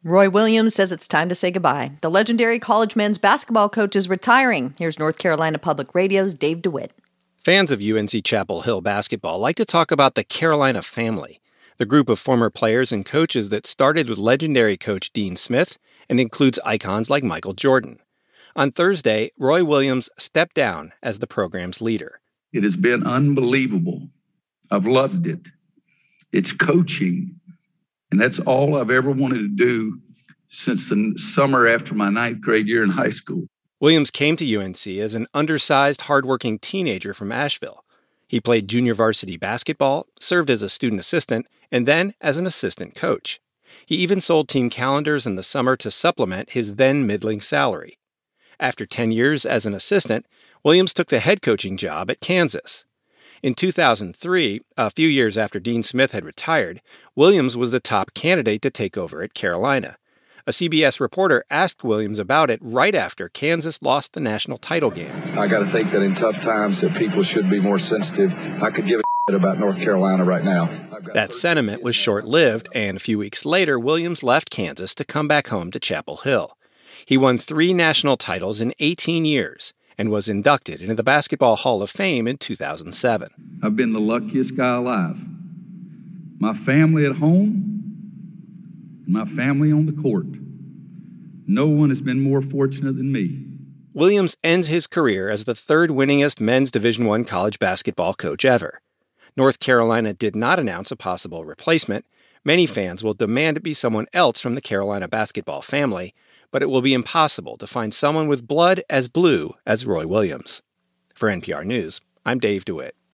Roy Williams says it's time to say goodbye. The legendary college men's basketball coach is retiring. Here's North Carolina Public Radio's Dave DeWitt. Fans of UNC Chapel Hill basketball like to talk about the Carolina family, the group of former players and coaches that started with legendary coach Dean Smith and includes icons like Michael Jordan. On Thursday, Roy Williams stepped down as the program's leader. It has been unbelievable. I've loved it. It's coaching. And that's all I've ever wanted to do since the summer after my 9th grade year in high school. Williams came to UNC as an undersized, hardworking teenager from Asheville. He played junior varsity basketball, served as a student assistant, and then as an assistant coach. He even sold team calendars in the summer to supplement his then middling salary. After 10 years as an assistant, Williams took the head coaching job at Kansas. In 2003, a few years after Dean Smith had retired, Williams was the top candidate to take over at Carolina. A CBS reporter asked Williams about it right after Kansas lost the national title game. I got to think that in tough times that people should be more sensitive. I could give a shit about North Carolina right now. That sentiment was short-lived, and a few weeks later, Williams left Kansas to come back home to Chapel Hill. He won 3 national titles in 18 years and was inducted into the Basketball Hall of Fame in 2007. I've been the luckiest guy alive. My family at home and my family on the court. No one has been more fortunate than me. Williams ends his career as the 3rd winningest men's Division I college basketball coach ever. North Carolina did not announce a possible replacement. Many fans will demand it be someone else from the Carolina basketball family, but it will be impossible to find someone with blood as blue as Roy Williams. For NPR News, I'm Dave DeWitt.